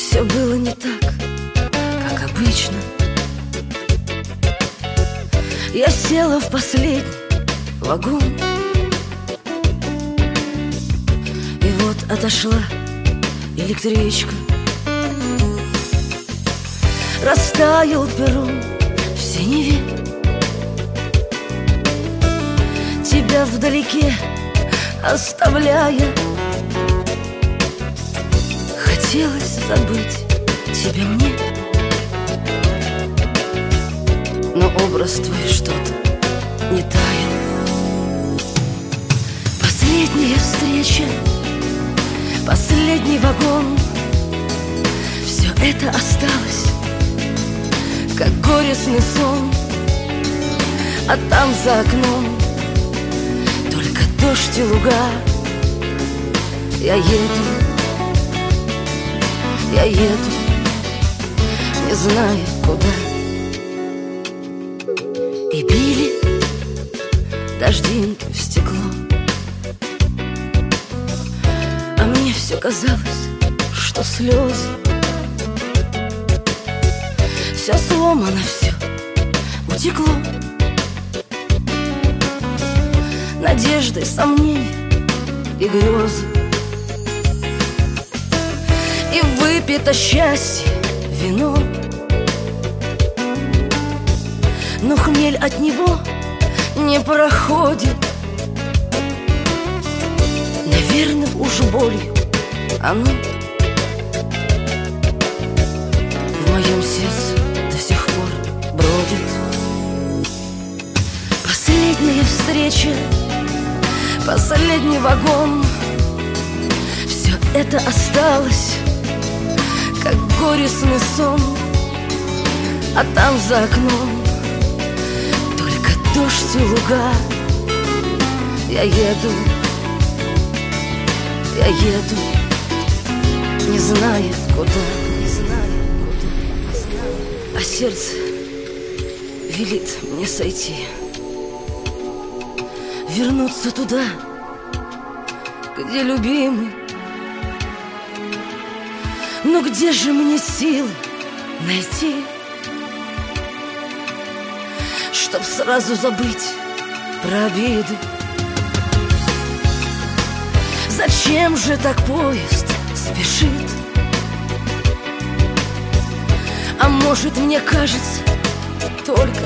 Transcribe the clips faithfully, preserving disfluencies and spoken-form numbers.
Все было не так, как обычно. Я села в последний вагон, и вот отошла электричка. Растаял перрон в синеве, тебя вдалеке оставляя. Хотелось забыть тебя мне, но образ твой что-то не таял. Последняя встреча, последний вагон, все это осталось, как горестный сон. А там за окном только дождь и луга. Я еду, я еду, не зная куда. И били дождинки в стекло, а мне все казалось, что слезы. Все сломано, все утекло. Надежды, сомнения и грезы. И выпито счастье вино, но хмель от него не проходит. Наверное, уж болью оно в моем сердце до сих пор бродит. Последняя встреча, последний вагон, все это осталось, как горестный сон. А там за окном только дождь и луга. Я еду, я еду, не зная куда, не зная куда, не зная. А сердце велит мне сойти, вернуться туда, где любимый. Но где же мне силы найти, чтоб сразу забыть про обиды? Зачем же так поезд спешит? А может, мне кажется только,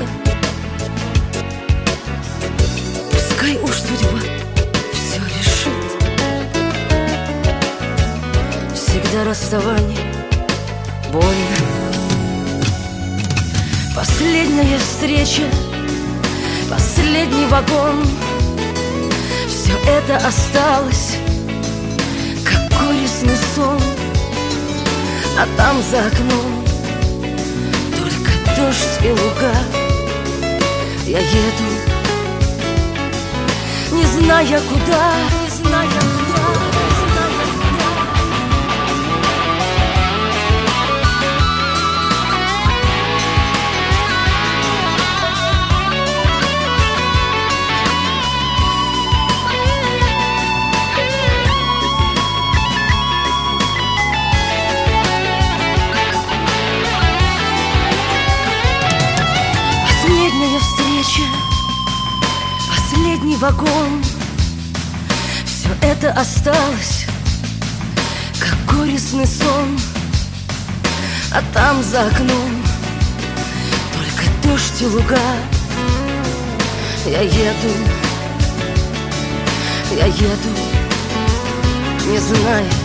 пускай уж судьба все решит. Всегда расставание больно. Последняя встреча, последний вагон, все это осталось, как горестный сон. А там за окном только дождь и луга. Я еду, не зная куда, не зная куда, не зная куда. Последняя встреча, последний вагон, все это осталось, как горестный сон. А там за окном только дождь и луга. Я еду, я еду, не зная